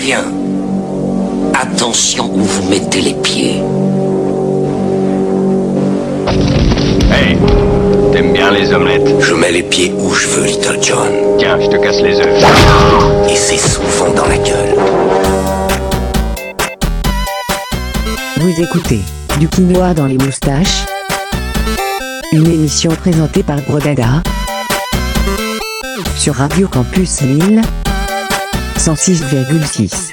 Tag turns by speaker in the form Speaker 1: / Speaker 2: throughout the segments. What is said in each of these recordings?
Speaker 1: Bien. Attention où vous mettez les pieds.
Speaker 2: Hey, t'aimes bien les omelettes?
Speaker 1: Je mets les pieds où je veux, Little John.
Speaker 2: Tiens, je te casse les œufs.
Speaker 1: Et c'est souvent dans la gueule.
Speaker 3: Vous écoutez du quinoa dans les moustaches, une émission présentée par Brodada sur Radio Campus Lille 106,6.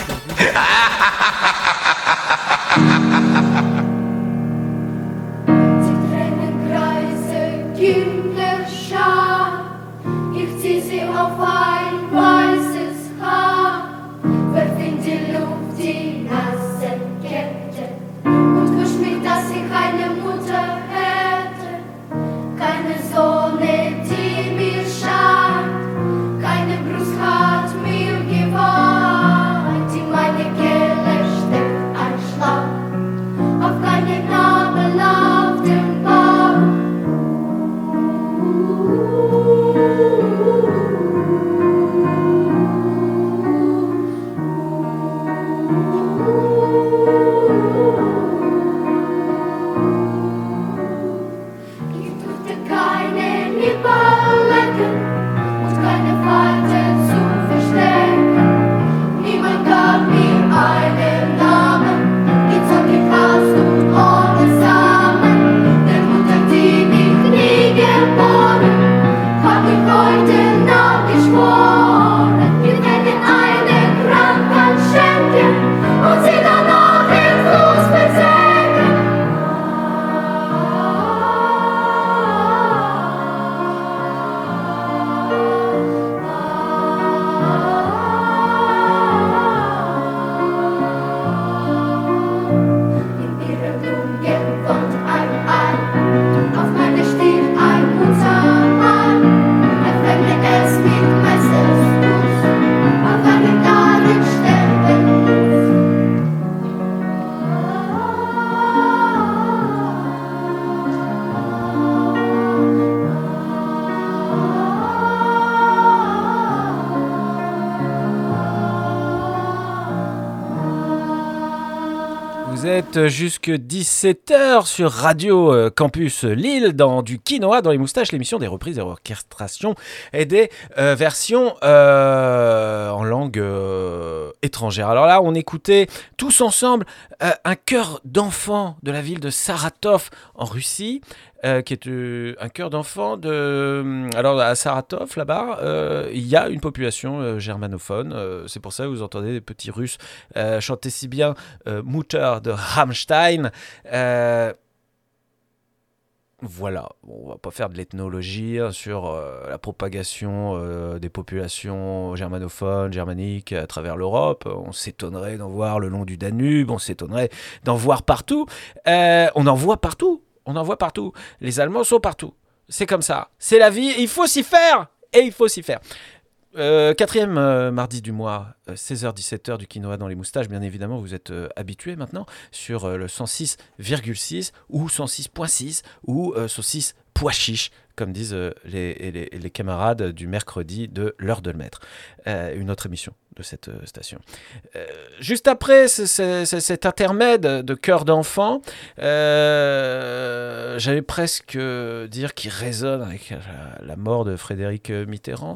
Speaker 4: Jusque 17h sur Radio Campus Lille dans du quinoa dans les moustaches, l'émission des reprises et orchestrations et des versions en langue étrangère. Alors là, on écoutait tous ensemble un chœur d'enfants de la ville de Saratov en Russie. Qui est un chœur d'enfants de... Alors à Saratov, là-bas, il y a une population germanophone. C'est pour ça que vous entendez des petits Russes chanter si bien Mutter de Rammstein. Voilà, on va pas faire de l'ethnologie sur la propagation des populations germanophones, germaniques à travers l'Europe. On s'étonnerait d'en voir le long du Danube, on s'étonnerait d'en voir partout. On en voit partout. On en voit partout. Les Allemands sont partout. C'est comme ça. C'est la vie. Il faut s'y faire. Et il faut s'y faire. Quatrième mardi du mois, 16h-17h du quinoa dans les moustaches. Bien évidemment, vous êtes habitués maintenant sur le 106,6 ou 106.6 ou 106 pois chiche, comme disent les camarades du mercredi de l'heure de le mettre. Une autre émission de cette station. Juste après cet intermède de chœur d'enfant, j'allais presque dire qu'il résonne avec la mort de Frédéric Mitterrand,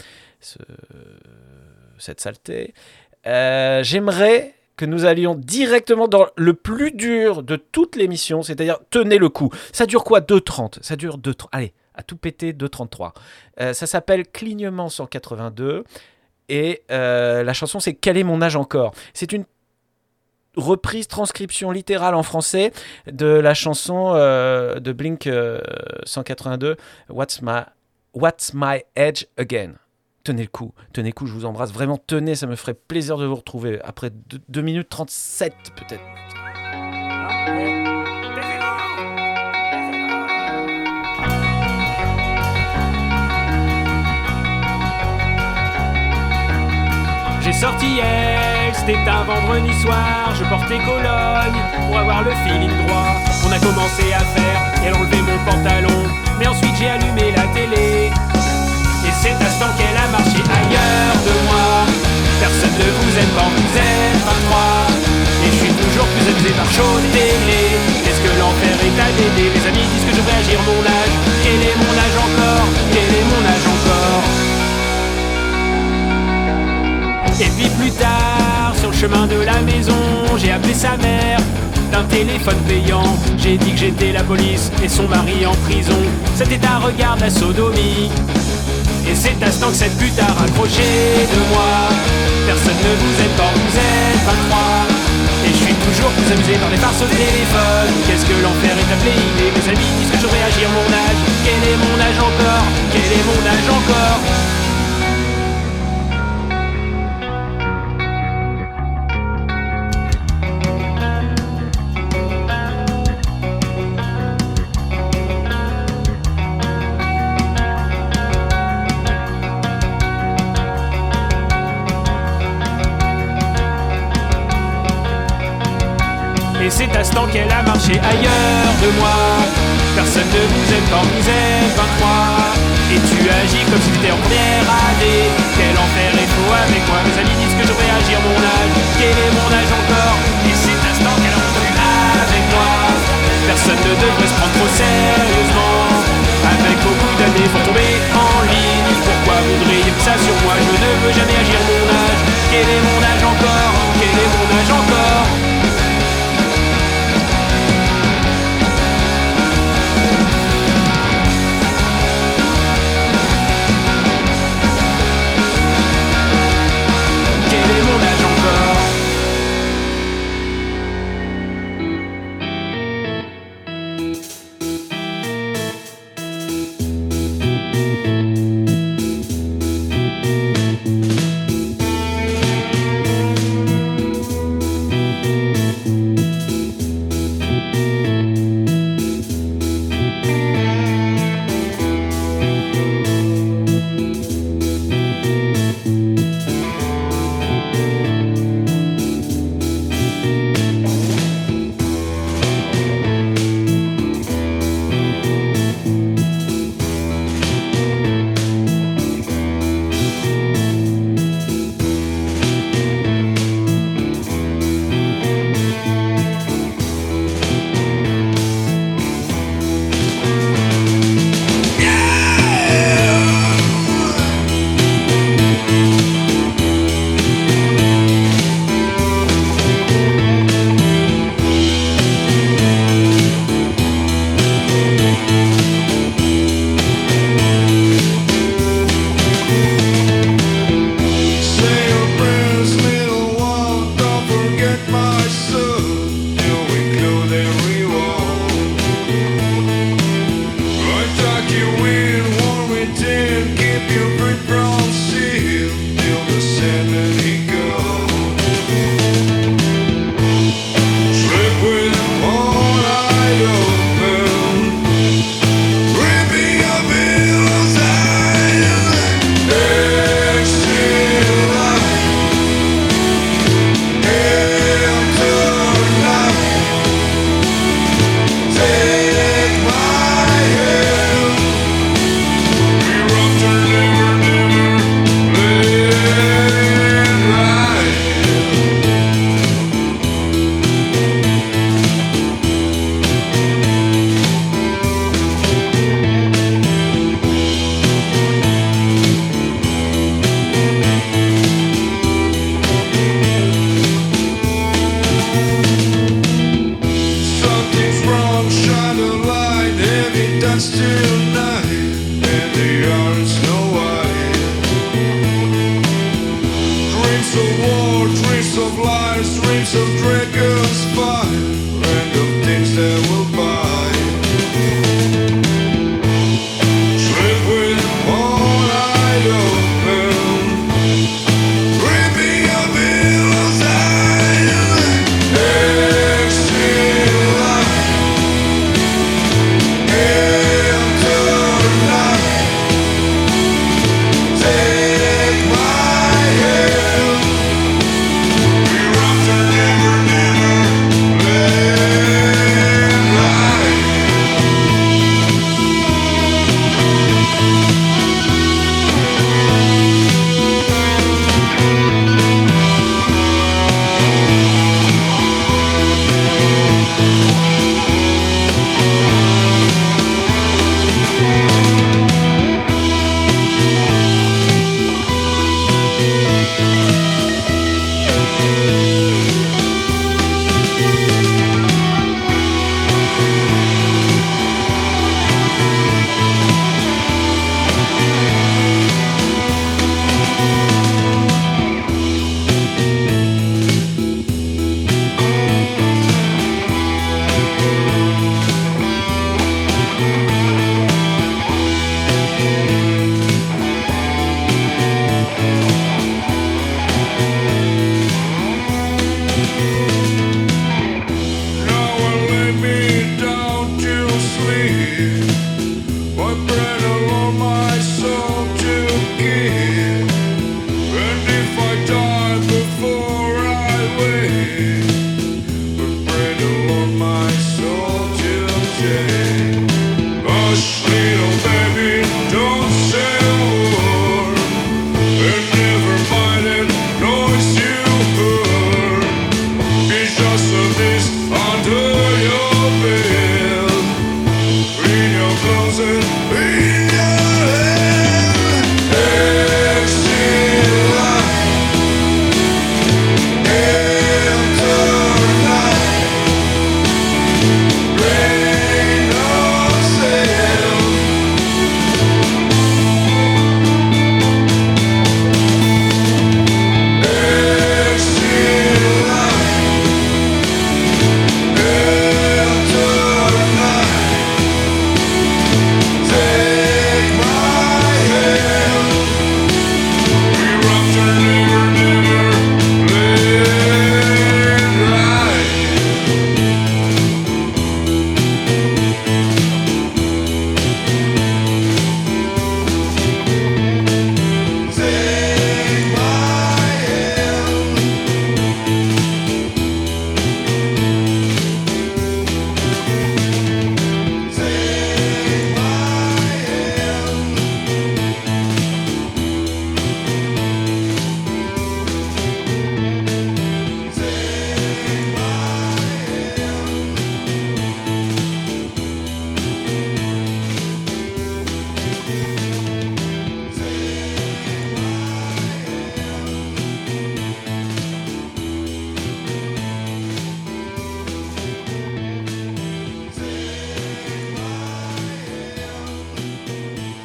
Speaker 4: cette saleté. J'aimerais que nous allions directement dans le plus dur de toute l'émission, c'est-à-dire tenez le coup. Ça dure quoi? 2h30. Ça dure 2h30. Allez, à tout péter, 2h33. Ça s'appelle Clignement 182 et la chanson c'est Quel est mon âge encore? C'est une reprise, transcription littérale en français de la chanson de Blink 182 What's My Age Again. Tenez le coup, je vous embrasse. Vraiment, tenez, ça me ferait plaisir de vous retrouver après 2 minutes 37 peut-être.
Speaker 5: J'ai sorti elle, c'était un vendredi soir. Je portais Cologne pour avoir le feeling droit. On a commencé à faire, elle enlevait mon pantalon. Mais ensuite j'ai allumé la télé. Et c'est à ce temps qu'elle a marché ailleurs de moi. Personne ne vous aime quand vous diffusé par show de télé. Est-ce que l'enfer est à l'aider? Mes amis disent que je devrais agir mon âge. Quel est mon âge encore? Quel est mon âge encore? Et puis plus tard, sur le chemin de la maison, j'ai appelé sa mère d'un téléphone payant. J'ai dit que j'étais la police et son mari en prison. C'était un regard de la sodomie. Et c'est à ce temps que cette pute a raccroché de moi. Personne ne vous aime quand vous êtes 23. Et je suis toujours plus amusé par les farces au téléphone. Qu'est-ce que l'enfer est appelé idée? Mes amis disent que je devrais agir mon âge. Quel est mon âge encore? Quel est mon âge encore? Et c'est à ce temps qu'elle a marché ailleurs de moi. Personne ne vous aime quand vous êtes 23. Et tu agis comme si tu étais en première année. Quel enfer est faux avec moi? Mes amis disent que je devrais agir mon âge. Quel est mon âge encore? Et c'est à ce temps qu'elle a rompu avec moi. Personne ne devrait se prendre trop sérieusement. Avec beaucoup d'années pour tomber en ligne. Pourquoi voudriez ça sur moi? Je ne veux jamais agir mon âge. Quel est mon âge encore? Quel est mon âge encore?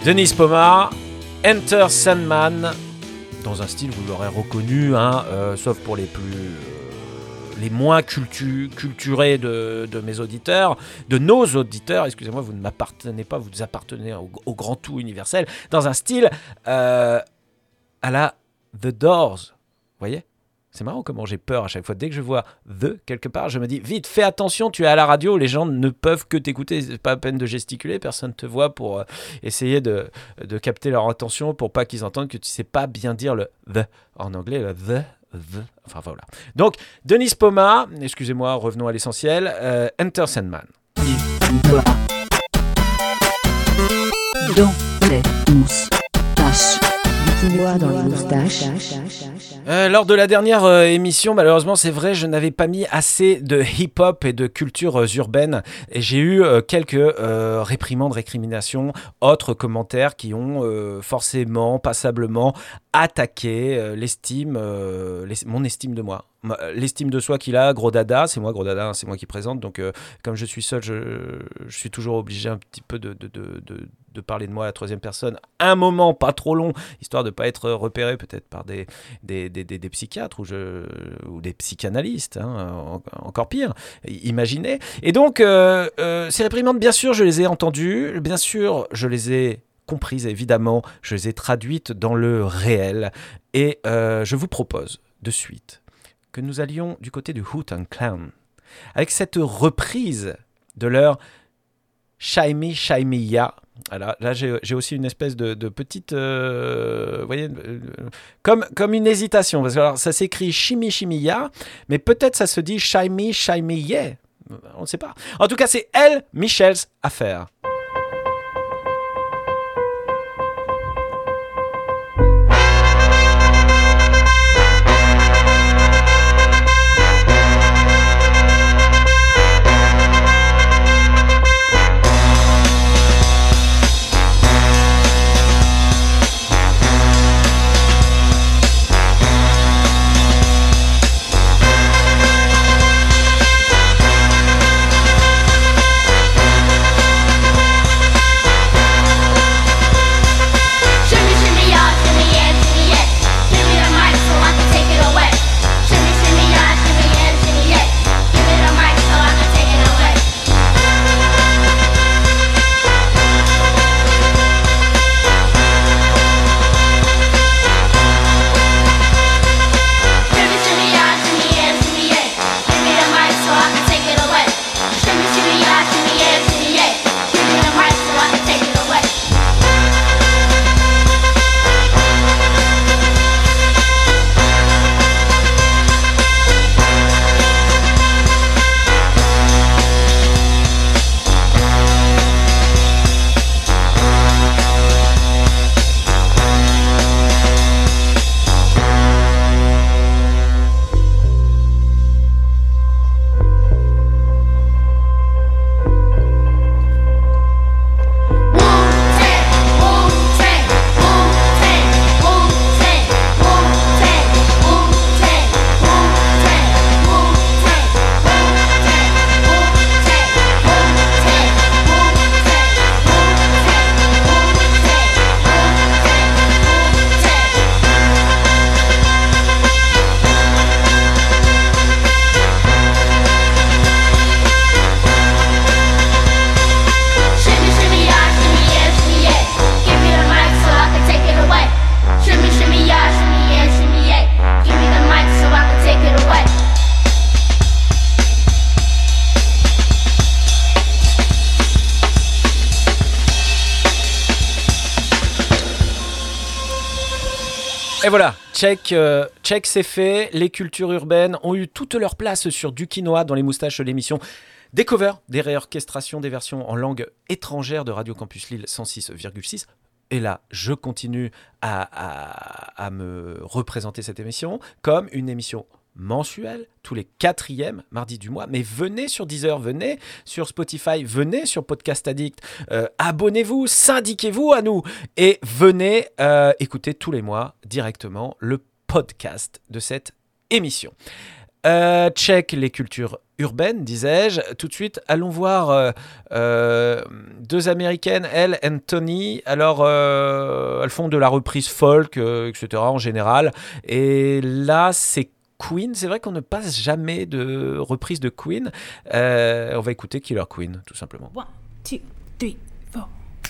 Speaker 4: Denis Pomar, Enter Sandman, dans un style, vous l'aurez reconnu, sauf pour les moins culturés de mes auditeurs, de nos auditeurs, excusez-moi, vous ne m'appartenez pas, vous appartenez au grand tout universel, dans un style à la The Doors, vous voyez ? C'est marrant comment j'ai peur à chaque fois. Dès que je vois The quelque part, je me dis vite, fais attention, tu es à la radio, les gens ne peuvent que t'écouter. C'est pas à peine de gesticuler, personne ne te voit pour essayer de capter leur attention pour pas qu'ils entendent que tu sais pas bien dire le The. En anglais, le The. Enfin voilà. Donc, Denis Pomar, excusez-moi, revenons à l'essentiel. Enter Sandman.
Speaker 3: Dans les moustaches. Du quinoa dans les moustaches.
Speaker 4: Lors de la dernière émission, malheureusement, c'est vrai, je n'avais pas mis assez de hip-hop et de culture urbaine. Et j'ai eu quelques réprimandes, récriminations, autres commentaires qui ont forcément, passablement attaqué mon estime de moi. L'estime de soi qu'il a, gros dada, c'est moi gros dada, c'est moi qui présente, donc comme je suis seul, je suis toujours obligé un petit peu de parler de moi à la troisième personne, un moment pas trop long, histoire de pas être repéré peut-être par des psychiatres ou des psychanalystes, encore pire, imaginez. Et donc ces réprimandes, bien sûr je les ai entendues, bien sûr je les ai comprises, évidemment je les ai traduites dans le réel, et je vous propose de suite que nous allions du côté du Wu-Tang Clan, avec cette reprise de leur Shimey Shimey Ya. Alors, là, j'ai aussi une espèce de petite... vous voyez, comme une hésitation, parce que alors, ça s'écrit Shimmy Shimmy Ya, mais peut-être ça se dit Shimey Shimey Yeah. On ne sait pas. En tout cas, c'est elle, Michel's affaire. Et voilà, check c'est fait. Les cultures urbaines ont eu toute leur place sur Du Quinoa dans les moustaches de l'émission. Des covers, des réorchestrations, des versions en langue étrangère de Radio Campus Lille 106,6. Et là, je continue à me représenter cette émission comme une émission mensuelle, tous les 4e mardis du mois. Mais venez sur Deezer, venez sur Spotify, venez sur Podcast Addict, abonnez-vous, syndiquez-vous à nous et venez écouter tous les mois directement le podcast de cette émission. Check les cultures urbaine, disais-je. Tout de suite, allons voir deux Américaines, Elle et Tony. Alors, elles font de la reprise folk, etc. en général. Et là, c'est Queen. C'est vrai qu'on ne passe jamais de reprise de Queen. On va écouter Killer Queen, tout simplement.
Speaker 6: 1, 2, 3, 4.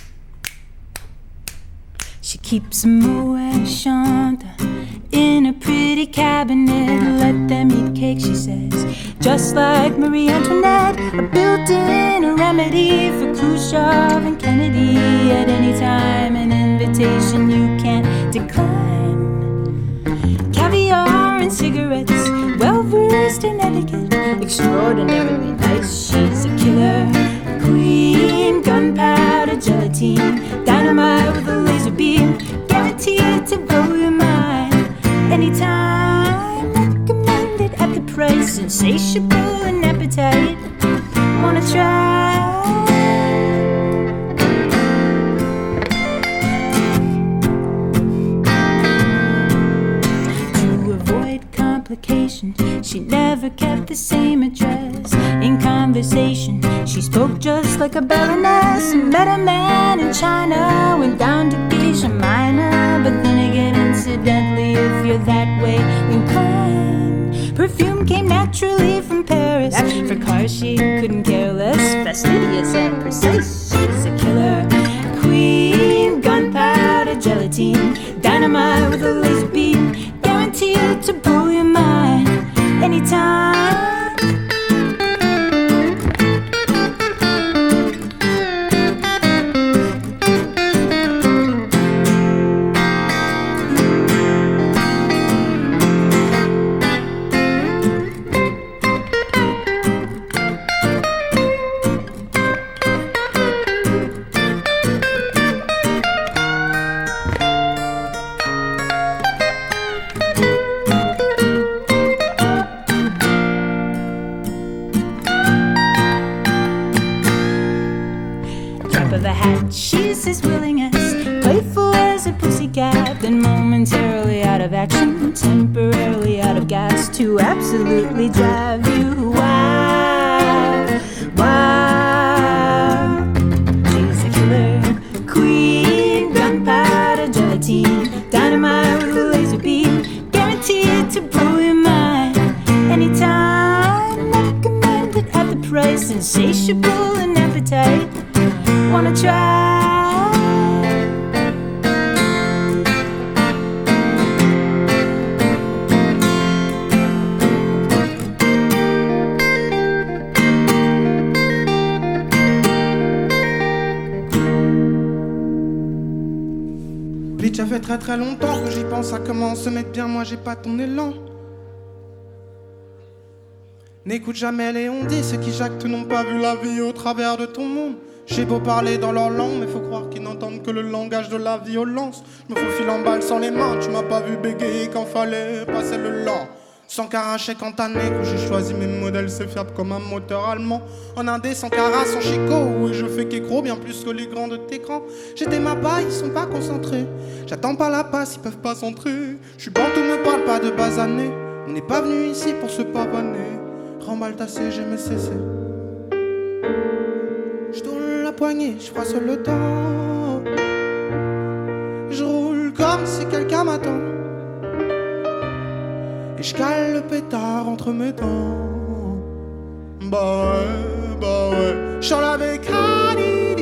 Speaker 6: She keeps a Moet Chandon in a pretty cabinet. Let them eat cake, she says, just like Marie Antoinette. A built-in remedy for Khrushchev and Kennedy. At any time, an invitation you can't decline. Caviar and cigarettes, well-versed in etiquette, extraordinarily nice. She's a killer queen, gunpowder gelatine, dynamite with a laser beam, guaranteed to blow your mind. Anytime, recommended at the price, insatiable and appetite. Wanna try? She never kept the same address. In conversation, she spoke just like a baroness. Met a man in China, went down to Geisha Minor. But then again, incidentally, if you're that way inclined, perfume came naturally from Paris. For cars, she couldn't care less. Fastidious and precise, she's a killer queen. Gunpowder gelatine, dynamite with a laser beam, guaranteed to blow your mind anytime. She's as willing as, playful as a pussycat, then momentarily out of action, temporarily out of gas, to absolutely drive you wild, wild. She's a killer queen, gunpowder gelatine, dynamite with a laser beam, guaranteed to blow your mind anytime. Recommended at the price, insatiable and appetite. Wanna try?
Speaker 7: Bitch, ça fait très très longtemps que j'y pense, ça commence à se mettre bien, moi j'ai pas ton élan. N'écoute jamais les ondits, ceux qui jactent n'ont pas vu la vie au travers de ton monde. J'ai beau parler dans leur langue, mais faut croire qu'ils n'entendent que le langage de la violence. Je me faufile en balle sans les mains, tu m'as pas vu bégayer quand fallait passer le lent. Sans caraché cantané, quand j'ai choisi mes modèles, c'est fiable comme un moteur allemand. En indé, sans cara, sans chico, oui je fais qu'écro, bien plus que les grands de t'écran. J'ai des mapas, ils sont pas concentrés. J'attends pas la passe, ils peuvent pas s'entrer. J'suis bantou, me parle pas de basané. On n'est pas venu ici pour se pavaner. Remballe ta CG, mais cessez. J'tourne la poignée, j'froisse le temps. J'roule comme si quelqu'un m'attend. Et j'cale le pétard entre mes dents. Bah ouais. J'sors la bécane,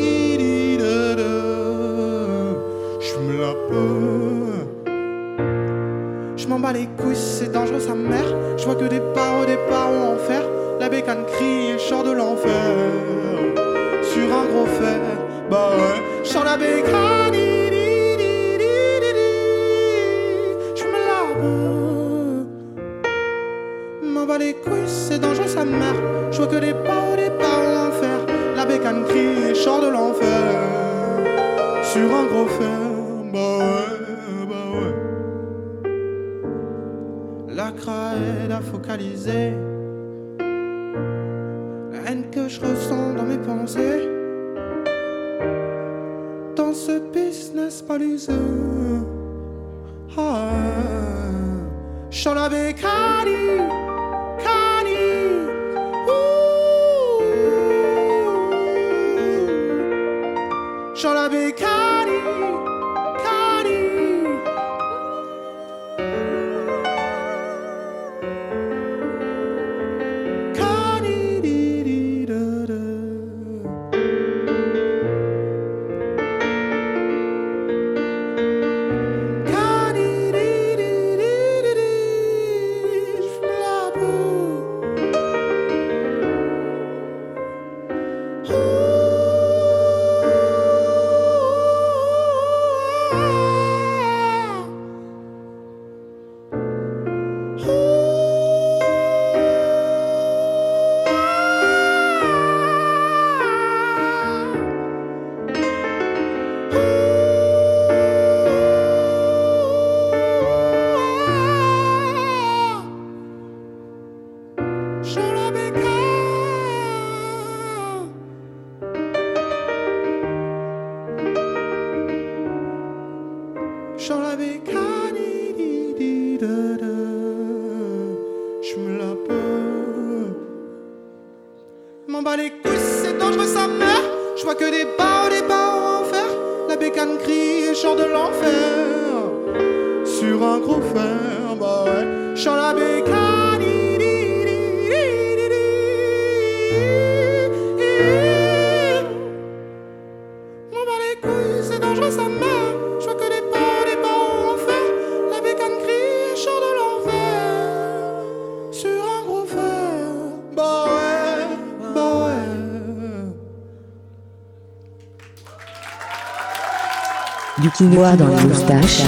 Speaker 7: j'fume la peur. J'm'en bats les couilles, c'est dangereux sa mère. J'vois que des barreaux en fer. La bécane crie et sort de l'enfer. Sur un gros fer, bah ouais. J'sors la bécane, j'fume la peur. M'en bats les couilles, c'est dangereux sa mère. J'vois que des barreaux en fer. La bécane crie et sort de l'enfer. Sur un gros fer, bah ouais. La craie à focaliser la haine que je ressens dans mes pensées, dans ce business balisé. J'sors la bécane, la bécane, je me la peux. M'en bats les couilles, c'est dangereux sa mère. Je vois que des pas en enfer. La bécane crie et chante de l'enfer. Sur un gros fer, bah ouais. Chante la bécane. M'en bats les couilles, c'est dangereux sa mère. Je vois que des pas en enfer. La bécane crie et chante de l'enfer. Sur un gros fer, bah ouais, bah ouais.
Speaker 3: Du quinoa dans les moustaches.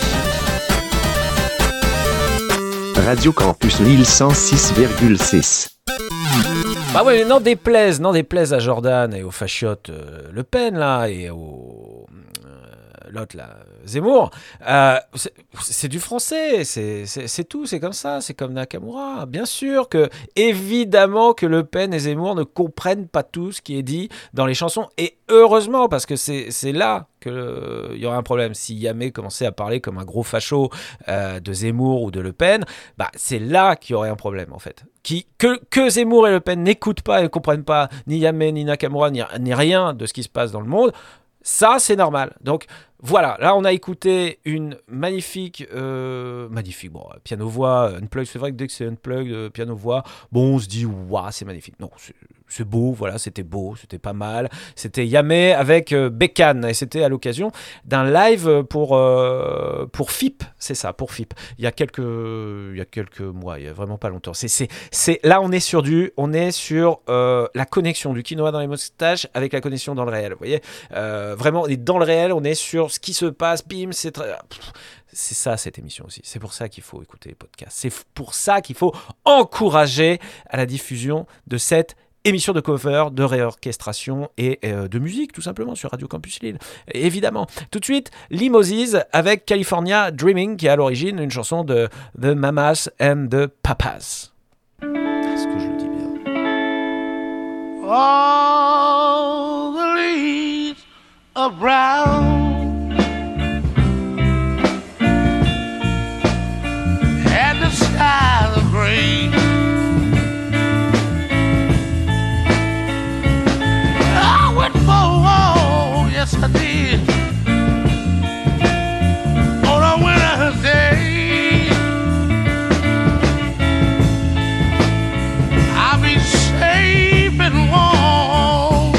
Speaker 8: Radio Campus Lille 106,6.
Speaker 4: Bah ouais, n'en déplaise à Jordan et aux fachiotes Le Pen là et au l'autre là Zemmour, c'est du français, c'est tout, c'est comme ça, c'est comme Nakamura. Bien sûr que, évidemment que Le Pen et Zemmour ne comprennent pas tout ce qui est dit dans les chansons, et heureusement, parce que c'est là qu'il y aura un problème. Si Yamé commençait à parler comme un gros facho de Zemmour ou de Le Pen, bah c'est là qu'il y aurait un problème en fait. Que Zemmour et Le Pen n'écoutent pas et ne comprennent pas ni Yamé, ni Nakamura, ni rien de ce qui se passe dans le monde, ça c'est normal. Donc voilà, là on a écouté une magnifique bon, piano-voix, unplugged, c'est vrai que dès que c'est unplugged, piano-voix, bon on se dit waouh c'est magnifique. Non, c'est beau, voilà, c'était beau, c'était pas mal. C'était Yamé avec Bécane, et c'était à l'occasion d'un live pour FIP, c'est ça, pour FIP. Il y a quelques mois, il y a vraiment pas longtemps. Là on est sur la connexion du quinoa dans les moustaches avec la connexion dans le réel. Vous voyez, vraiment on est dans le réel, on est sur ce qui se passe, bim, c'est ça cette émission aussi. C'est pour ça qu'il faut écouter les podcasts. C'est pour ça qu'il faut encourager à la diffusion de cette émission de cover, de réorchestration et de musique, tout simplement, sur Radio Campus Lille. Et évidemment. Tout de suite, Limosis avec California Dreaming, qui est à l'origine une chanson de The Mamas and the Papas. Est-ce que je le dis bien?
Speaker 9: All the leaves are brown and the skies are gray. I went for a walk, yes I did, on a winter's day. I'll be safe and warm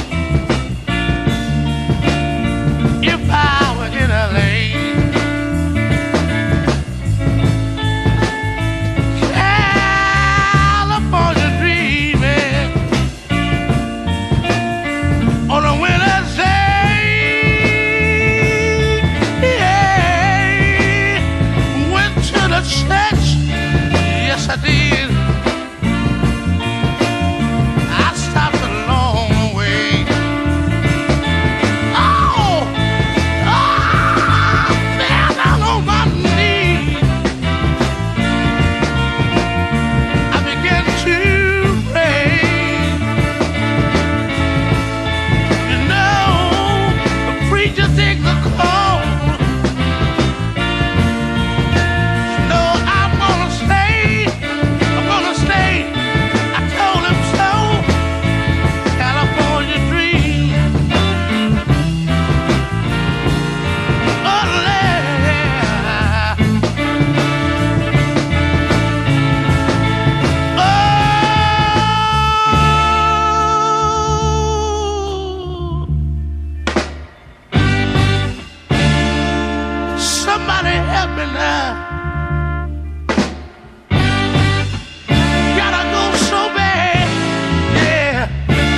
Speaker 9: if I were in LA. California dreaming on a winter's day. Yeah. Went to the church, yes I did. I stopped along the way. Oh, fell down on my knees. I began to pray. You know, the preacher takes a call. No, I'm gonna stay. I'm gonna stay. I told him so. California dream. Oh, yeah. Oh, somebody help me now. Gotta go so bad, yeah.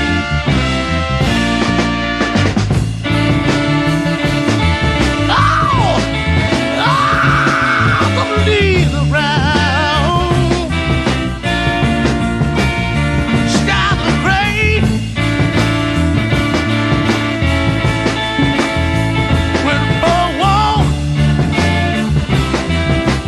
Speaker 9: Oh, the leaves around, skies are gray. Went for a walk,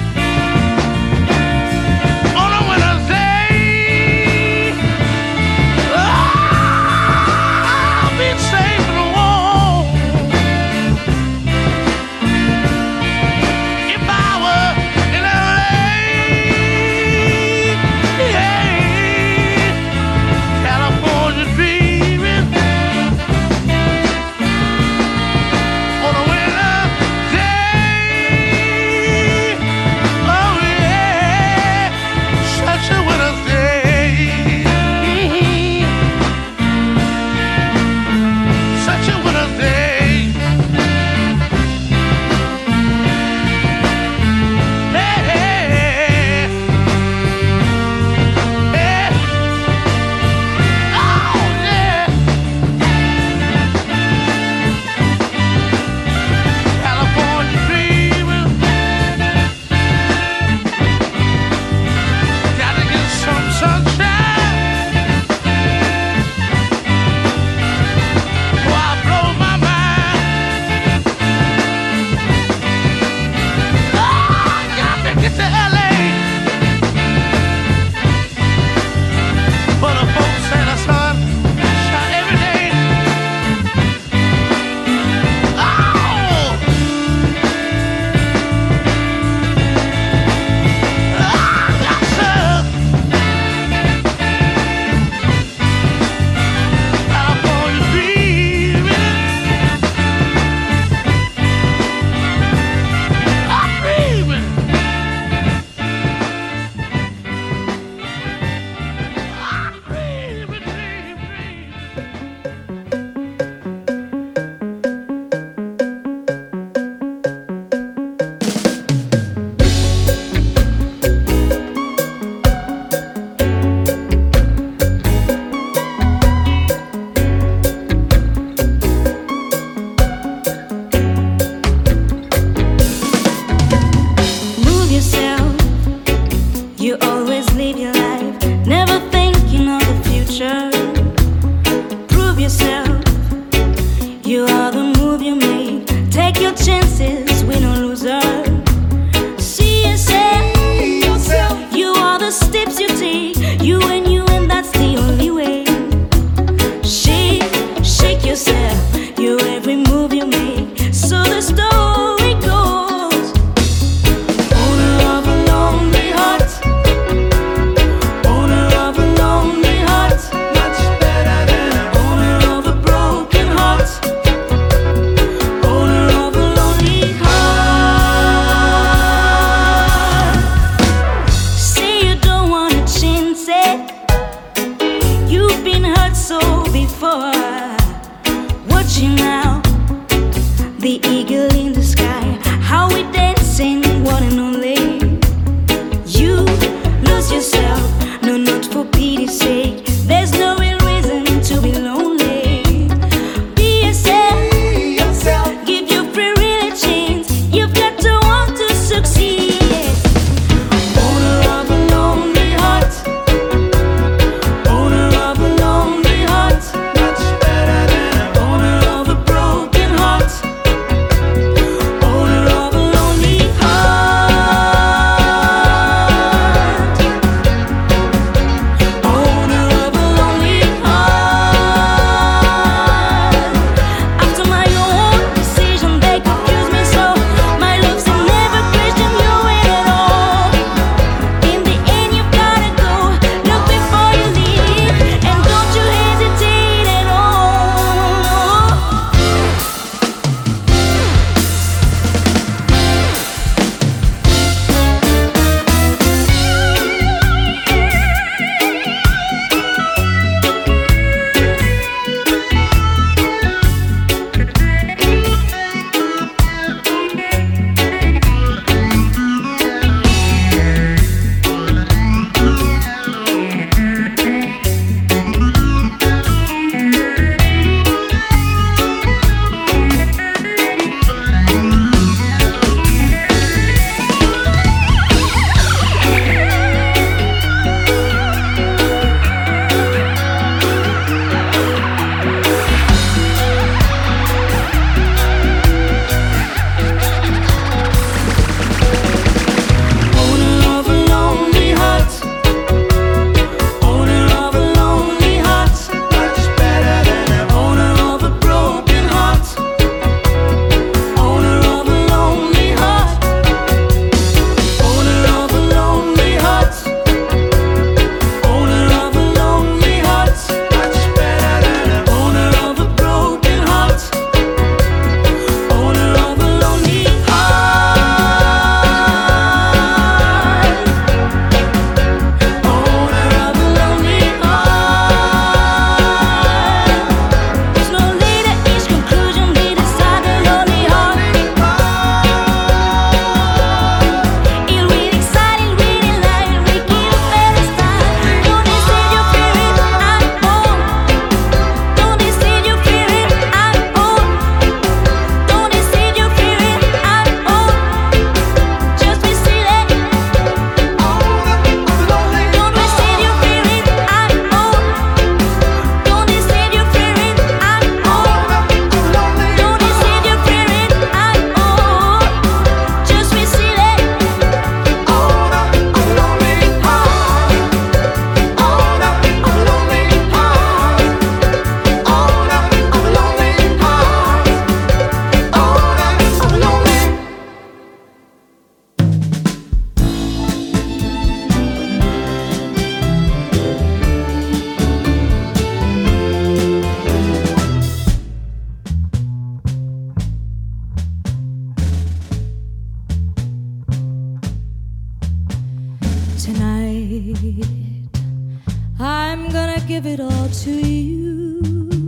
Speaker 6: I'm gonna give it all to you.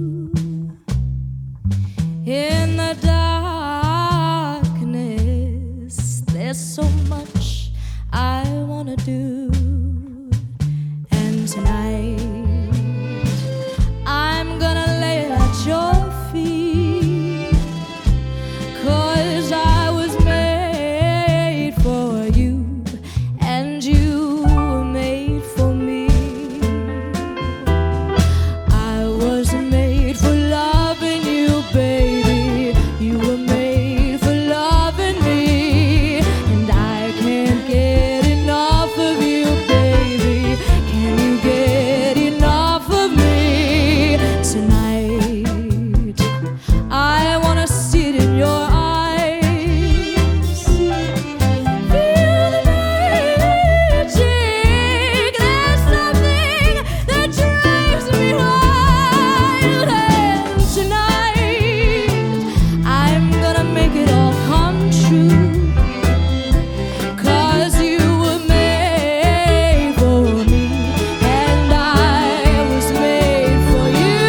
Speaker 6: In the darkness, there's so much I wanna do. And tonight, I'm gonna lay it at your feet, 'cause I was made for you, and you were made for me. I was made for loving you, baby. You were made for loving me, and I can't get enough of you, baby. Can you get enough of me? Tonight, I wanna sit in your eyes, feel the magic. There's something that drives me wild, and tonight I'm gonna make it all come true, 'cause you were made for me, and I was made for you.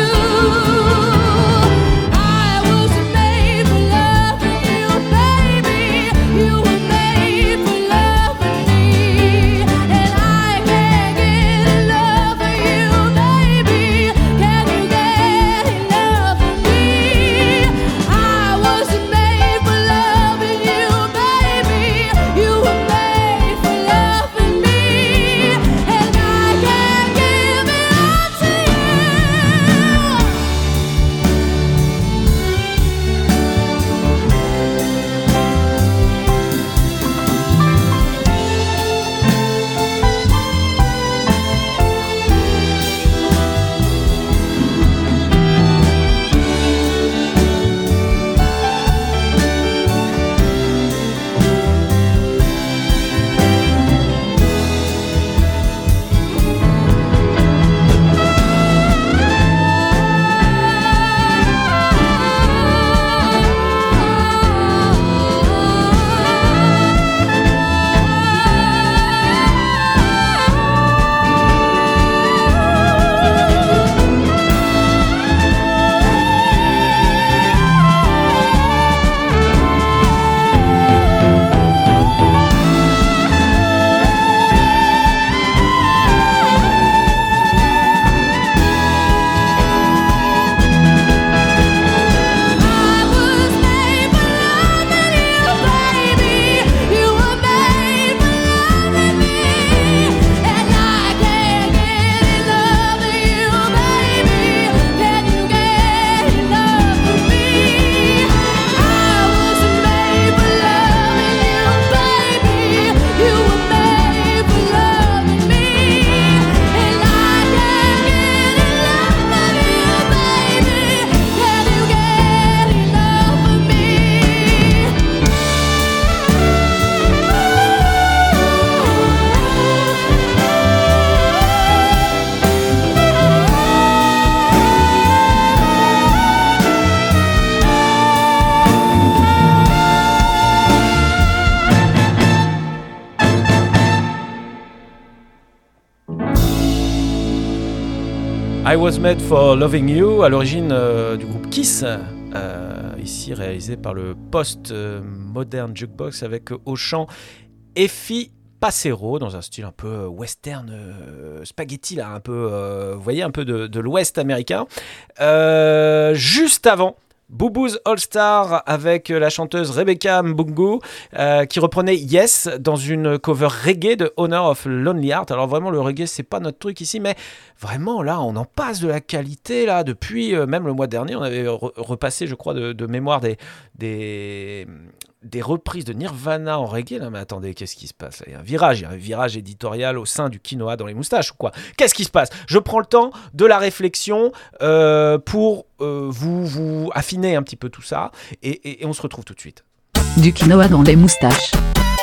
Speaker 6: I was made for loving you, baby. You were made for loving me, and I can't get enough of you, baby. Can you get enough of me? I was made for loving you, baby. You were made for loving me, and I can't give it all to you.
Speaker 4: I Was Made for Loving You, à l'origine du groupe Kiss, ici réalisé par le Post-Modern Jukebox avec au chant Effie Passero dans un style un peu western, spaghetti là, un peu, vous voyez, un peu de l'ouest américain. Juste avant, Boo Boo's All Star avec la chanteuse Rebecca Mbungu qui reprenait Yes dans une cover reggae de Honor of Lonely Heart. Alors vraiment le reggae c'est pas notre truc ici, mais vraiment là on en passe de la qualité là depuis même le mois dernier on avait repassé je crois de mémoire des reprises de Nirvana en reggae. Là, mais attendez, qu'est-ce qui se passe là ? Il y a un virage éditorial au sein du quinoa dans les moustaches ou quoi ? Qu'est-ce qui se passe ? Je prends le temps de la réflexion pour vous affiner un petit peu tout ça et on se retrouve tout de suite.
Speaker 3: Du quinoa dans les moustaches.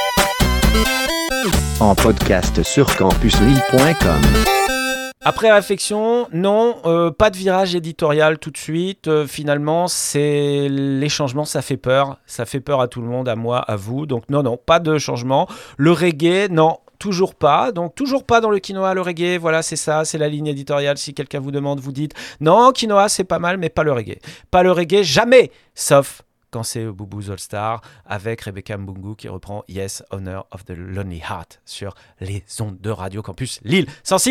Speaker 8: En podcast sur campuslille.com.
Speaker 4: Après réflexion, non, pas de virage éditorial tout de suite. Finalement, les changements, ça fait peur à tout le monde, à moi, à vous. Donc non, pas de changement. Le reggae, non, toujours pas. Donc, toujours pas dans le quinoa, le reggae. Voilà, c'est ça, c'est la ligne éditoriale. Si quelqu'un vous demande, vous dites non, quinoa, c'est pas mal, mais pas le reggae. Pas le reggae, jamais, sauf quand c'est Boubou's All Star avec Rebecca Mbungu qui reprend Yes, Honor of the Lonely Heart sur les ondes de Radio Campus Lille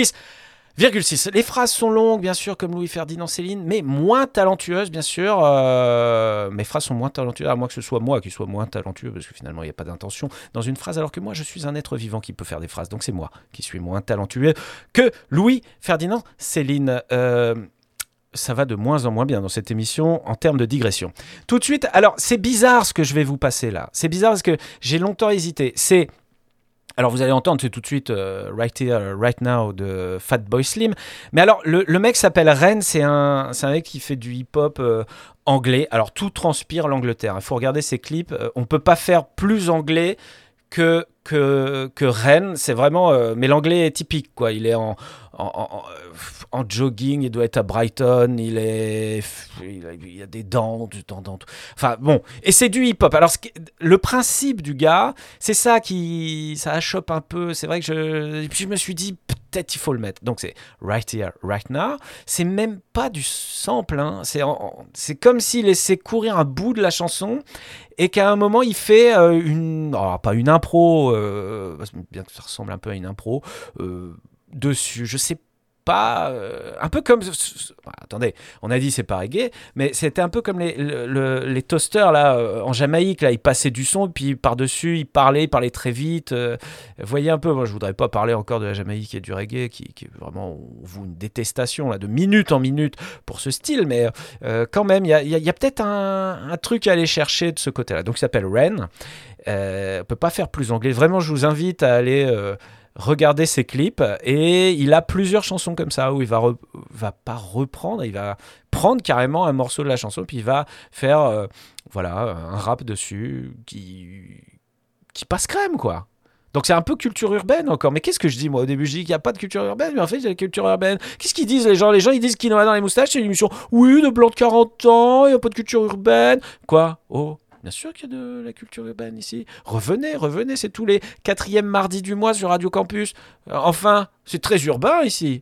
Speaker 4: 106,6. Les phrases sont longues, bien sûr, comme Louis-Ferdinand Céline, mais moins talentueuses, bien sûr. Mes phrases sont moins talentueuses, à moins que ce soit moi qui soit moins talentueux, parce que finalement, il n'y a pas d'intention dans une phrase, alors que moi, je suis un être vivant qui peut faire des phrases. Donc, c'est moi qui suis moins talentueux que Louis-Ferdinand Céline. Ça va de moins en moins bien dans cette émission en termes de digression. Tout de suite, alors c'est bizarre ce que je vais vous passer là. C'est bizarre parce que j'ai longtemps hésité. Alors vous allez entendre, c'est tout de suite Right Here, Right Now de Fatboy Slim. Mais alors le mec s'appelle Ren, c'est un mec qui fait du hip-hop anglais. Alors tout transpire l'Angleterre. Il faut regarder ses clips. On ne peut pas faire plus anglais que Ren. C'est vraiment... mais l'anglais est typique, quoi. Il est en jogging, il doit être à Brighton, il y a des dents, enfin bon, et c'est du hip-hop. Alors le principe du gars, c'est ça ça achoppe un peu. C'est vrai que je me suis dit peut-être il faut le mettre. Donc c'est Right Here, Right Now. C'est même pas du sample, hein. C'est comme s'il laissait courir un bout de la chanson et qu'à un moment il fait pas une impro, bien que ça ressemble un peu à une impro. Dessus, je sais pas, un peu comme... attendez, on a dit c'est pas reggae, mais c'était un peu comme les toasters là, en Jamaïque, là, ils passaient du son, puis par-dessus, ils parlaient très vite. Voyez un peu, moi je voudrais pas parler encore de la Jamaïque et du reggae, qui est vraiment, on voit une détestation là, de minute en minute pour ce style, mais quand même, il y a peut-être un truc à aller chercher de ce côté-là. Donc il s'appelle Ren, on peut pas faire plus anglais. Vraiment, je vous invite à aller... regardez ses clips, et il a plusieurs chansons comme ça où il va pas reprendre, il va prendre carrément un morceau de la chanson puis il va faire un rap dessus qui passe crème, quoi. Donc c'est un peu culture urbaine encore. Mais qu'est-ce que je dis moi au début? Je dis qu'il n'y a pas de culture urbaine, mais en fait il y a la culture urbaine. Qu'est-ce qu'ils disent les gens? Les gens ils disent quinoa dans les moustaches, c'est une émission de blanc de 40 ans, il n'y a pas de culture urbaine. Quoi? Oh, bien sûr qu'il y a de la culture urbaine ici. Revenez, c'est tous les 4e mardis du mois sur Radio Campus. Enfin, c'est très urbain ici.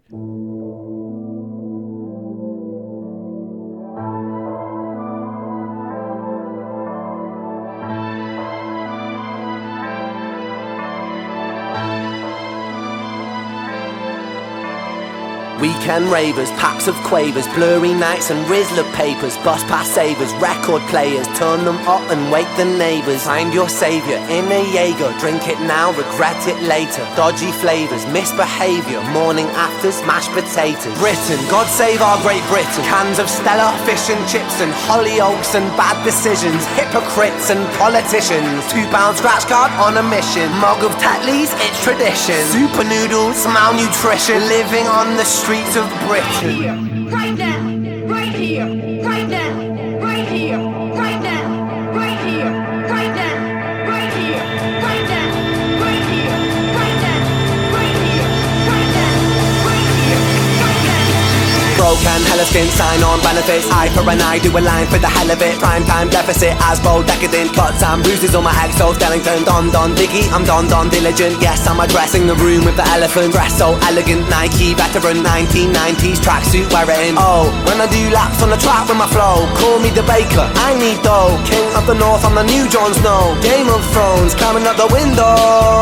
Speaker 10: Weekend ravers, packs of quavers, blurry nights and Rizzler papers, bus pass savers, record players, turn them up and wake the neighbours. Find your saviour in a Jaeger, drink it now, regret it later. Dodgy flavours, misbehaviour, morning afters, mashed potatoes. Britain, God save our Great Britain. Cans of Stella, fish and chips and Hollyoaks and bad decisions. Hypocrites and politicians. £2 scratch card on a mission. Mug of Tetleys, it's tradition. Super noodles, malnutrition. Living on the streets of Britain.
Speaker 6: Right now, right here, right now, right here, right now, right here, right now, right here, right now, right here, right now, right here, right now, right here, right now.
Speaker 10: Broken, hella skin, sign on benefits. Eye for an eye, do a line for the hell of it. Prime time deficit, Asbo, decadent. Cuts and bruises on my exos, Dellington. Don, Diggy, I'm Don, diligent. Yes, I'm addressing the room with the elephant. Dress so elegant, Nike, veteran, 1990s tracksuit, wear it in. Oh, when I do laps on the track with my flow, call me the baker, I need dough. King of the North, I'm the new Jon Snow. Game of Thrones, climbing up the window,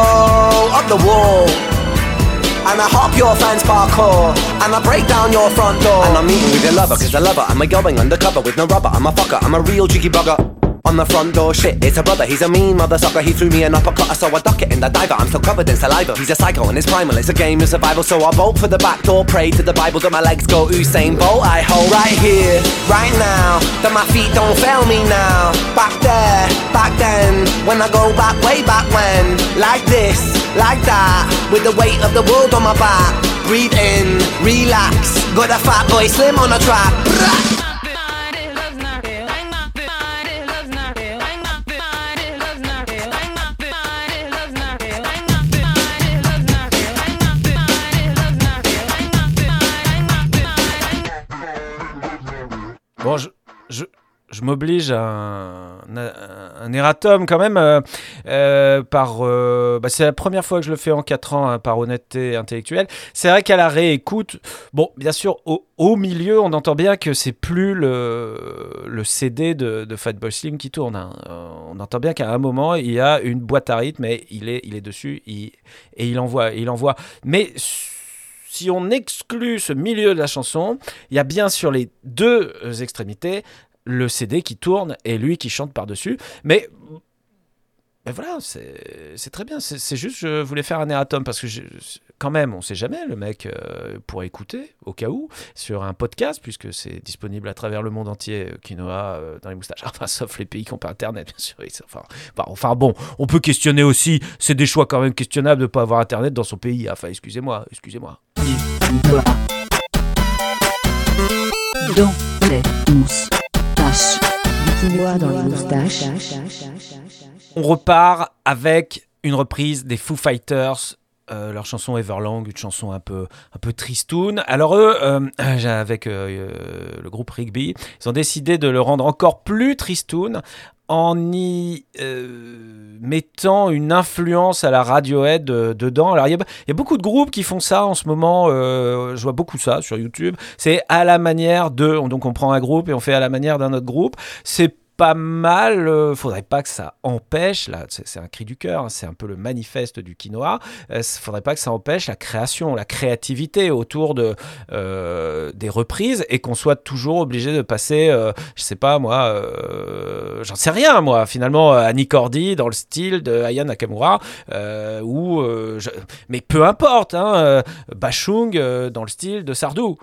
Speaker 10: up the wall. And I hop your fence parkour, and I break down your front door. And I'm meeting with your lover, cause I love her. Am I going undercover with no rubber? I'm a fucker, I'm a real cheeky bugger. On the front door, shit, it's a brother. He's a mean mother sucker, he threw me an uppercut, so I duck it in the diver. I'm still covered in saliva. He's a psycho and it's primal, it's a game of survival. So I bolt for the back door, pray to the Bible that my legs go Usain Bolt. I hold right here, right now, that my feet don't fail me now. Back there, back then, when I go back, way back when. Like this, like that, with the weight of the world on my back. Breathe in, relax, got a Fatboy Slim on the track.
Speaker 4: Bon, je m'oblige à un erratum quand même. C'est la première fois que je le fais en 4 ans, par honnêteté intellectuelle. C'est vrai qu'à la réécoute, bon, bien sûr, au milieu, on entend bien que c'est plus le CD de Fatboy Slim qui tourne. On entend bien qu'à un moment, il y a une boîte à rythme et il est dessus et il envoie. Mais si on exclut ce milieu de la chanson, il y a bien sur les 2 extrémités le CD qui tourne et lui qui chante par-dessus. Mais voilà, c'est très bien. C'est juste, je voulais faire un erratum parce que quand même, on ne sait jamais, le mec pourrait écouter, au cas où, sur un podcast, puisque c'est disponible à travers le monde entier, Quinoa dans les moustaches. Enfin, sauf les pays qui n'ont pas Internet, bien sûr. Enfin bon, on peut questionner aussi. C'est des choix quand même questionnables de ne pas avoir Internet dans son pays. Enfin, excusez-moi.
Speaker 3: Dans les moustaches. Du quinoa dans les moustaches.
Speaker 4: On repart avec une reprise des Foo Fighters, leur chanson Everlong, une chanson un peu tristoun. Alors eux, avec le groupe Rigby, ils ont décidé de le rendre encore plus tristoun en y mettant une influence à la Radiohead dedans. Alors il y a beaucoup de groupes qui font ça en ce moment, je vois beaucoup ça sur YouTube. C'est à la manière donc on prend un groupe et on fait à la manière d'un autre groupe. C'est pas mal, faudrait pas que ça empêche, là c'est un cri du cœur, hein, c'est un peu le manifeste du quinoa, faudrait pas que ça empêche la création, la créativité autour des reprises et qu'on soit toujours obligé de passer, je sais pas moi, j'en sais rien moi, finalement Annie Cordy dans le style de Aya Nakamura, mais peu importe, hein, Bachung dans le style de Sardou.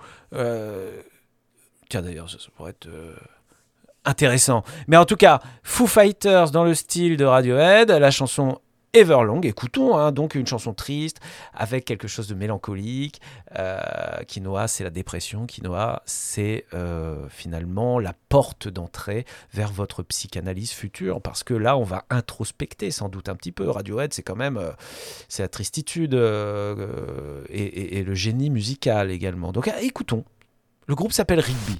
Speaker 4: Tiens d'ailleurs, ça pourrait être... intéressant. Mais en tout cas, Foo Fighters dans le style de Radiohead, la chanson Everlong, écoutons, hein, donc une chanson triste avec quelque chose de mélancolique. Quinoa, c'est la dépression. Quinoa, c'est finalement la porte d'entrée vers votre psychanalyse future, parce que là, on va introspecter sans doute un petit peu. Radiohead, c'est quand même c'est la tristitude et le génie musical également. Donc écoutons. Le groupe s'appelle Rigby.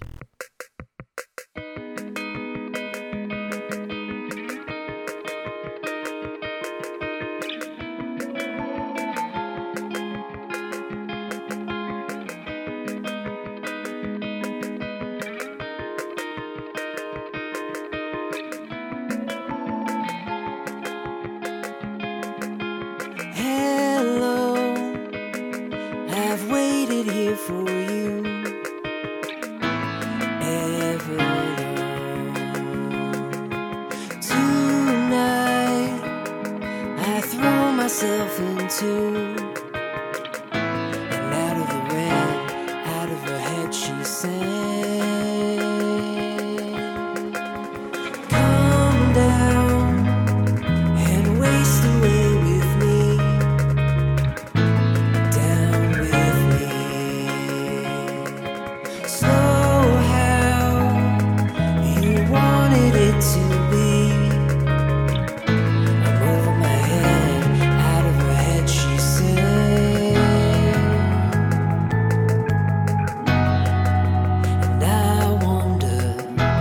Speaker 11: For you, tonight I throw myself into, and out of the red, out of her head she sang, come down and waste away with me, down with me. So how you wanted it to be, I'm over my head, out of her head she said, and I wonder,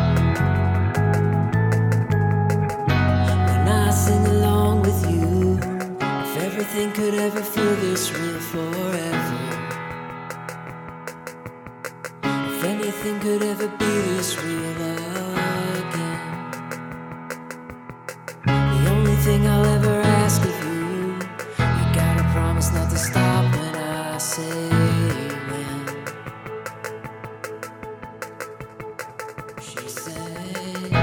Speaker 11: when I sing along with you, if everything could ever feel this real forever, if anything could ever be this real again. The only thing I'll ever ask of you, you gotta promise not to stop when I say when. She said,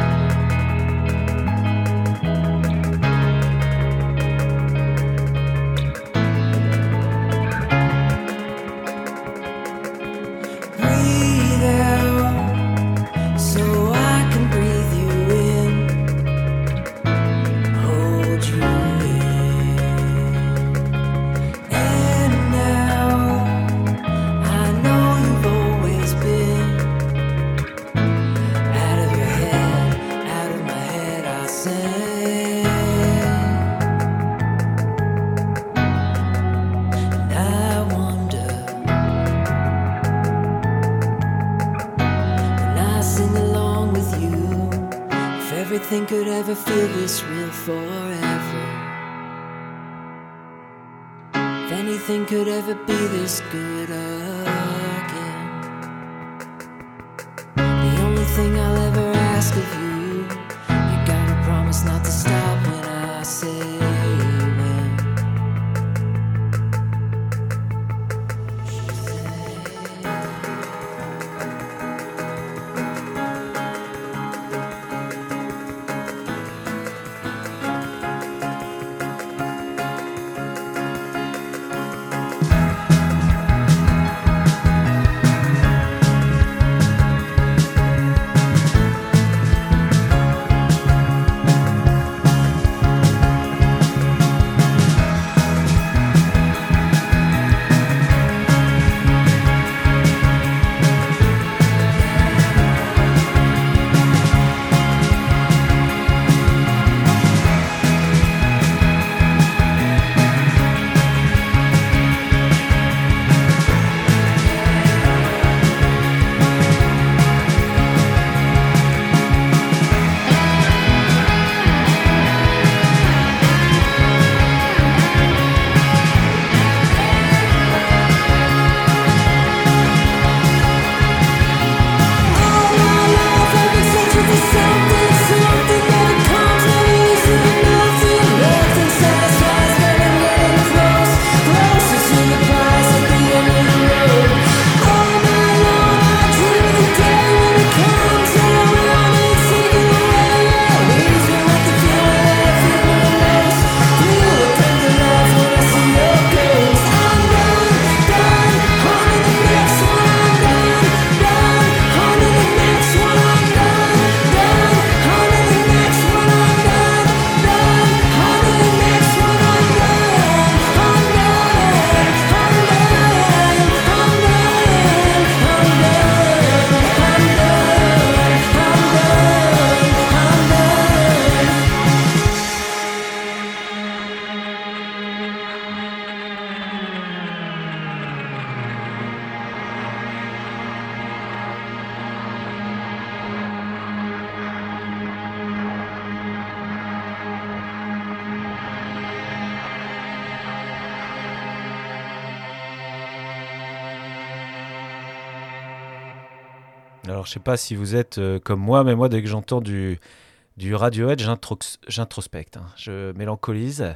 Speaker 11: breathe out so I can breathe you in, hold you anything could ever feel this real forever. If anything could ever be this good again. The only thing I'll ever ask of you, you gotta promise not to stop when I say when.
Speaker 4: Alors, je sais pas si vous êtes comme moi, mais moi, dès que j'entends du Radiohead, j'introspecte, hein. Je mélancolise.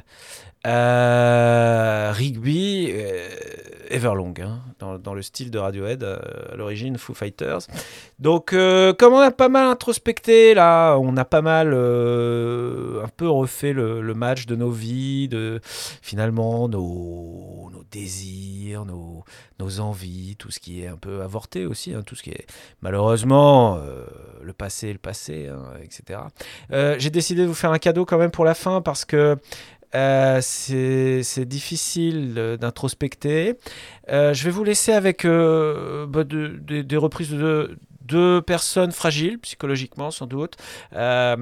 Speaker 4: Rigby, Everlong, hein, dans le style de Radiohead, à l'origine, Foo Fighters. Donc, comme on a pas mal introspecté, là, on a pas mal un peu refait le match de nos vies, de finalement nos désirs, nos envies, tout ce qui est un peu avorté aussi, hein, tout ce qui est malheureusement le passé, hein, etc. J'ai décidé de vous faire un cadeau quand même pour la fin parce que c'est difficile d'introspecter. Je vais vous laisser avec des reprises de deux personnes fragiles, psychologiquement sans doute. La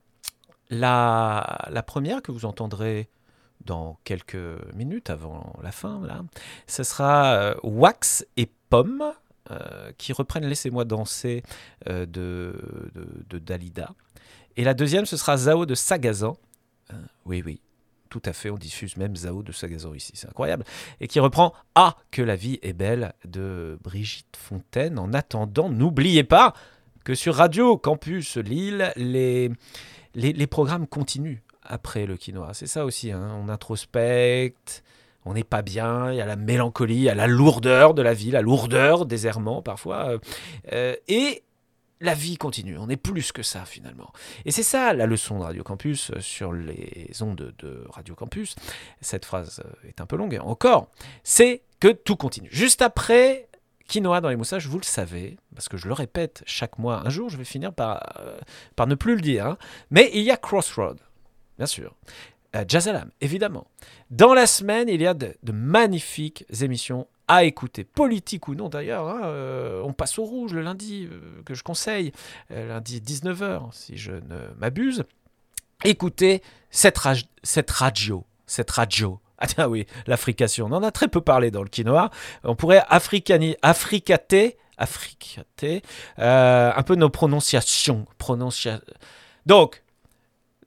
Speaker 4: première que vous entendrez dans quelques minutes avant la fin, là, ce sera Wax et Pomme qui reprennent Laissez-moi danser de Dalida. Et la deuxième, ce sera Zao de Sagazan. Oui. Tout à fait, on diffuse même Zao de Sagazan ici, c'est incroyable. Et qui reprend « Ah, que la vie est belle » de Brigitte Fontaine. En attendant, n'oubliez pas que sur Radio Campus Lille, les programmes continuent après le quinoa. C'est ça aussi, hein. On introspecte, on n'est pas bien, il y a la mélancolie, il y a la lourdeur de la vie, la lourdeur des errements parfois. Et la vie continue, on est plus que ça finalement. Et c'est ça la leçon de Radio Campus sur les ondes de Radio Campus. Cette phrase est un peu longue encore. C'est que tout continue. Juste après quinoa dans les moustaches, vous le savez, parce que je le répète chaque mois. Un jour, je vais finir par ne plus le dire. Hein. Mais il y a Crossroad, bien sûr. Jazzalam, évidemment. Dans la semaine, il y a de magnifiques émissions à écouter, politique ou non d'ailleurs, hein, on passe au rouge le lundi, que je conseille, lundi 19h, si je ne m'abuse. Écoutez cette radio. Ah tiens oui, l'africation, on en a très peu parlé dans le quinoa. On pourrait africater un peu nos prononciations. Donc,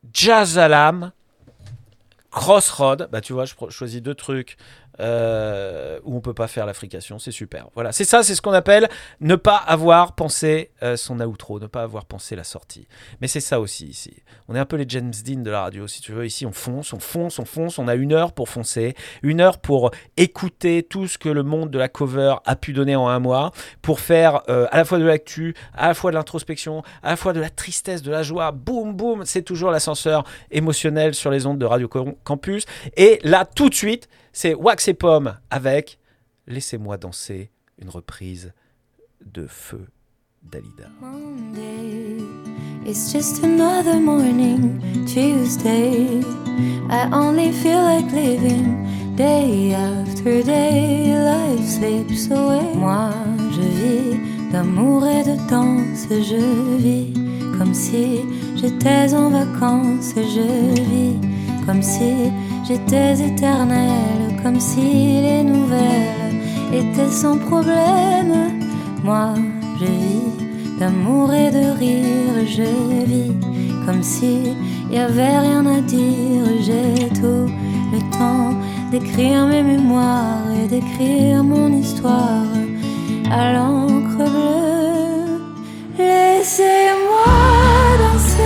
Speaker 4: Jazz à l'âme, Crossroad. Bah tu vois, je choisis 2 trucs où on peut pas faire la frication, c'est super. Voilà, c'est ça, c'est ce qu'on appelle ne pas avoir pensé son outro, ne pas avoir pensé la sortie. Mais c'est ça aussi ici. On est un peu les James Dean de la radio, si tu veux. Ici, on fonce. On a 1 heure pour foncer, 1 heure pour écouter tout ce que le monde de la cover a pu donner en 1 mois, pour faire à la fois de l'actu, à la fois de l'introspection, à la fois de la tristesse, de la joie. Boum, boum, c'est toujours l'ascenseur émotionnel sur les ondes de Radio Campus. Et là, tout de suite, c'est Wax et Pomme avec Laissez-moi danser, une reprise de Feu Dalida.
Speaker 6: Monday, it's just another morning. Tuesday, I only feel like living. Day after day, life slips away. Moi, je vis d'amour et de danse. Je vis comme si j'étais en vacances. Je vis comme si j'étais éternelle, comme si les nouvelles étaient sans problème. Moi, je vis d'amour et de rire. Je vis comme si y avait rien à dire. J'ai tout le temps d'écrire mes mémoires et d'écrire mon histoire à l'encre bleue. Laissez-moi danser.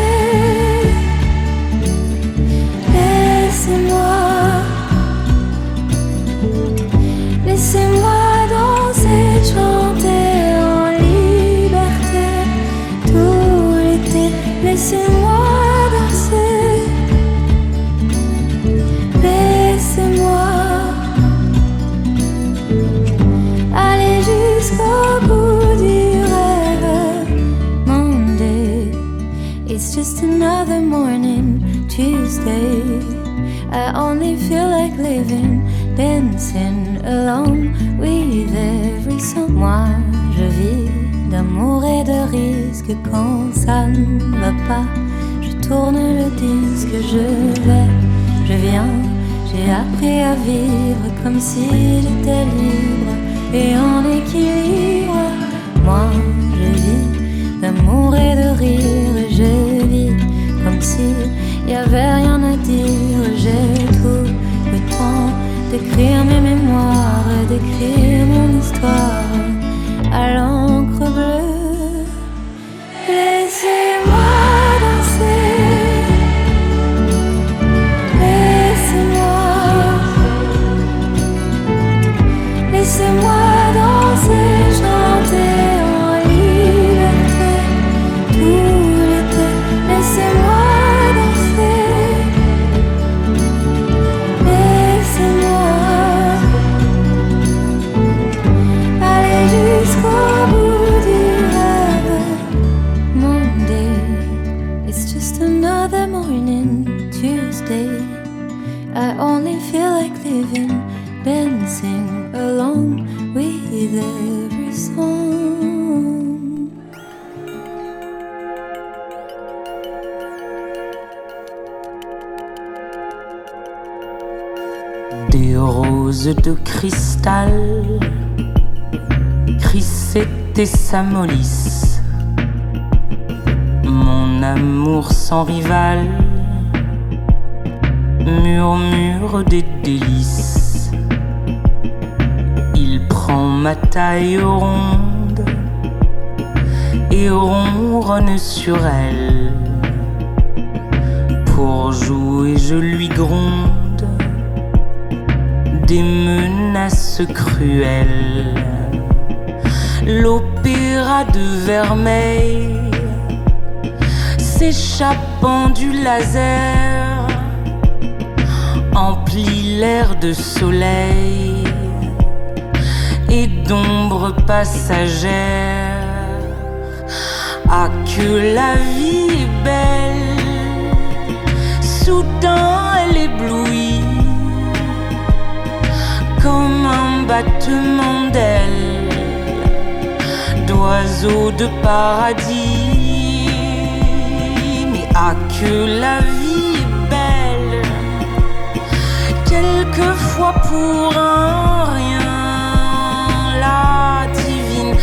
Speaker 6: Laissez-moi danser, chanter en liberté tout l'été. Laissez-moi danser. Laissez-moi aller jusqu'au bout du rêve. Monday, it's just another morning. Tuesday, I only feel like living, dancing along with every song. Moi, je vis d'amour et de risque. Quand ça ne va pas, je tourne le disque. Je viens, j'ai appris à vivre comme si j'étais libre et en équilibre. Moi, je vis d'amour et de rire. Je vis comme si y avait rien à dire. J'ai tout le temps d'écrire mes mémoires et d'écrire mon histoire à l'encre bleue. Laissez-moi danser. Laissez-moi danser, chanter en liberté tout l'été. Laissez-moi danser. Laissez-moi aller jusqu'au bout du rêve. Monday, it's just another morning. Tuesday, I only feel like living, dancing along with every song.
Speaker 12: Des roses de cristal, Chrysette et Samolis, mon amour sans rival, murmure des délices. Il prend ma taille ronde et ronronne sur elle. Pour jouer, je lui gronde des menaces cruelles. L'opéra de vermeil s'échappant du laser emplit l'air de soleil et d'ombres passagères. Ah, que la vie est belle, soudain elle éblouit comme un battement d'ailes d'oiseaux de paradis. Mais ah, que la vie est belle, quelquefois pour un rien, la divine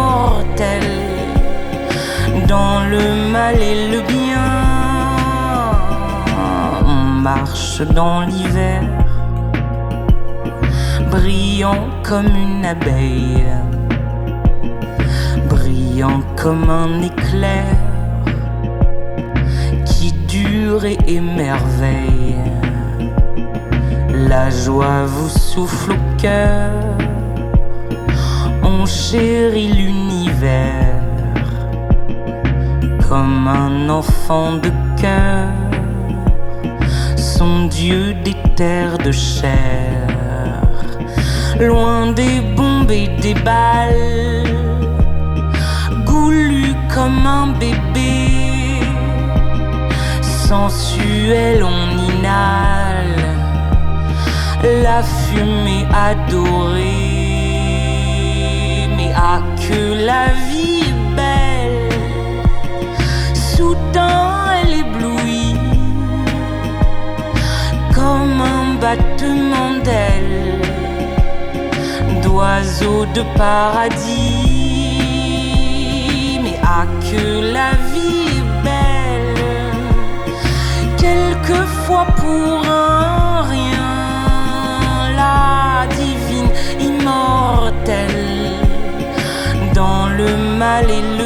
Speaker 12: immortelle, dans le mal et le bien. marche dans l'hiver, brillant comme une abeille, brillant comme un éclair qui dure et émerveille. La joie vous souffle au cœur, on chérit l'univers comme un enfant de cœur, son Dieu des terres de chair, loin des bombes et des balles, goulu comme un bébé, sensuel on inhale la fumée adorée. Mais ah que la vie est belle, soudain elle éblouit comme un battement d'ailes d'oiseaux de paradis. Mais ah que la vie est belle, quelquefois pour un rien, la divine immortelle dans le mal et le